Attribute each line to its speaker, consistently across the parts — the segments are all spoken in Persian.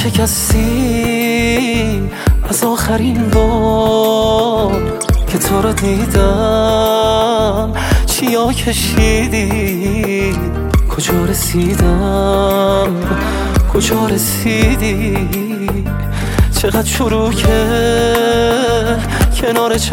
Speaker 1: شکستی از آخرین بار که تو رو دیدم. چیا کشیدی کجا رسیدم، کجا رسیدی؟ چقدر شروع که کنار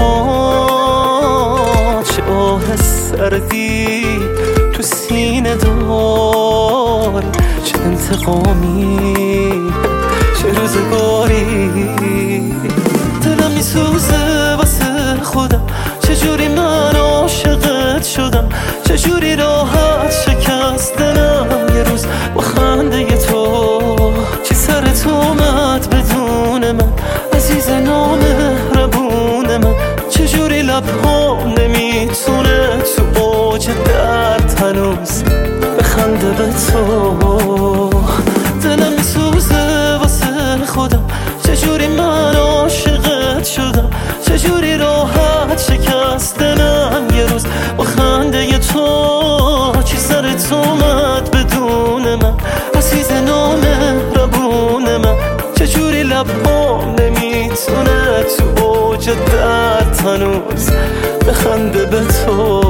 Speaker 1: چشمات، چه آه سردی تو سینه دار، چه انتقامی چه روزگاری. دلم میسوزه واسه خودم، چجوری من عاشقت شدم، چجوری راحت شکست دلم یه روز با خنده تو. چی سرت اومد بدون من عزیز نامهربون من، چجوری لبهام نمیتونه تو اوج درد هنوز بخنده به تو. دلم میسوزه واسه خودم، چجوری من عاشقت شدم، چجوری راحت شکست دلم یه روز با خنده تو. چی سرت اومد بدون من عزیز نامهربون من، چجوری لبهام نمیتونه تو اوج درد هنوز بخنده به تو.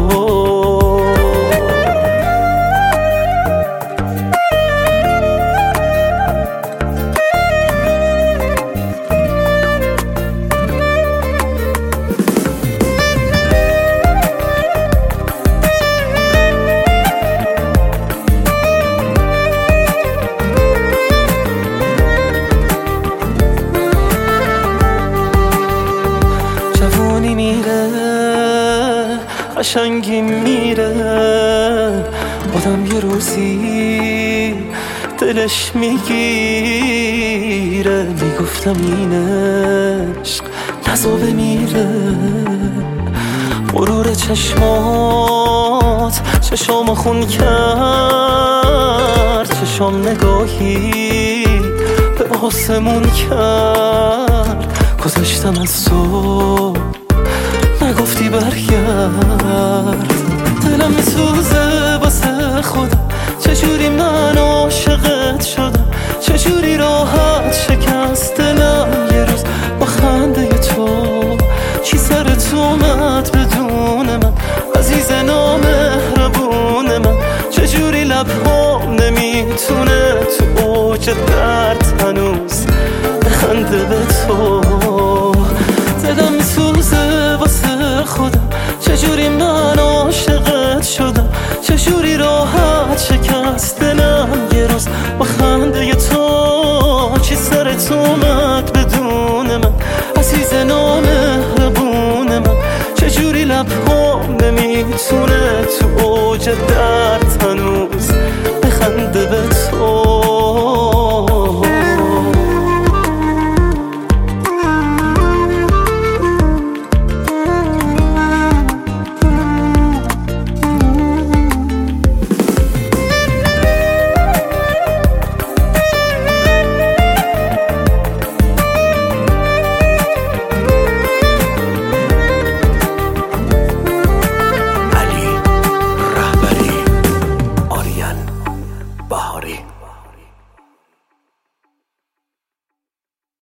Speaker 1: میره قشنگی میره، آدم یه روزی دلش میگیره. میگفتم این عشق نزا بمیره، مرور چشمات چشام خون کرد، چشام نگاهی به آسمون کرد. گذشتم از تو نگفتی برگرد، دلم میسوزه واسه خودم، چجوری من عاشقت شدم، چجوری راحت شکست دلم یه روز با خنده تو. چی سرت اومد بدون من عزیز نامهربون من، چجوری لبهام نمیتونه تو اوج درد هنوز بخنده به تو. دلم میسوزه واسه خودم، چجوری من عاشقت شدم، چجوری راحت شکست دلم یه روز با خنده تو. چی سرت اومد بدون من عزیز نامهربون من، چجوری لبهام نمیتونه تو اوج درد